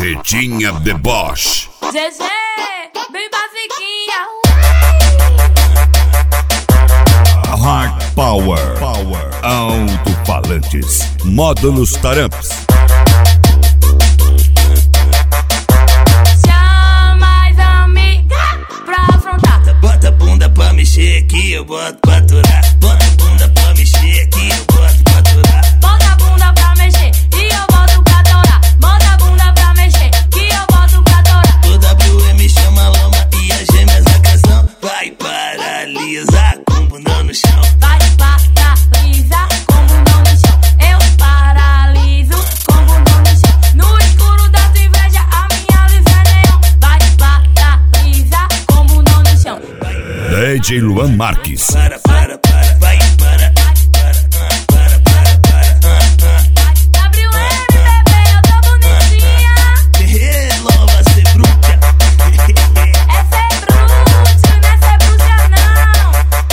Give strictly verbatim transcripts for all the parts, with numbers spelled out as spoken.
Carretinha deboche. Zezé, bem basiquinha. Hard Power, Power. Alto-falantes, módulos Taramps. Chama as amigas pra afrontar. Bota a bunda pra mexer aqui, eu boto pra aturar. Bota a bunda pra mexer aqui, eu boto pra aturar. Bota a bunda pra mexer e eu boto pra torar. Bota a bunda pra mexer que eu boto pra torar. O W M chama a lama e as gêmeas a canção. Vai paralisar com o bundão no chão. Vai paralisar com o bundão no chão. Eu paraliso com o bundão no chão. No escuro da tua inveja a minha luz é neon. Vai paralisar com o bundão no chão. D J Luan Marques. Para, para, para, vai, para, para, ah, para, para, para, ah, ah. W M, bebê, eu tô bonitinha. Eh, Lova ser bruxa. É ser bruxa, não é ser bruxa não.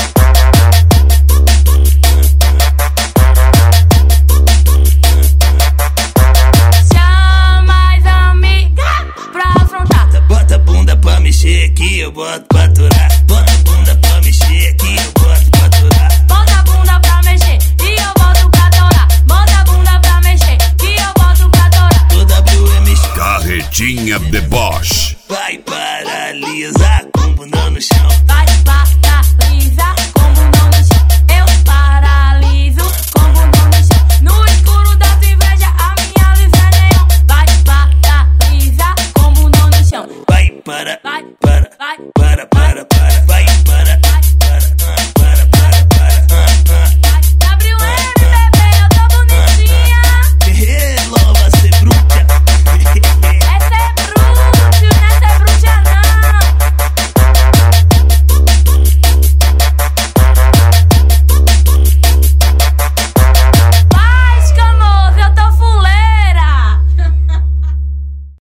Chama as amigas pra afrontar. Bota a bunda pra mexer aqui, eu boto pra aturar. Bota a bunda pra mexer aqui, eu boto pra aturar. Bota a bunda pra mexer e eu boto pra torar. Bota a bunda pra mexer que eu boto pra torar. O W M Carretinha deboche. vai paralisar com o bundão no chão. Vai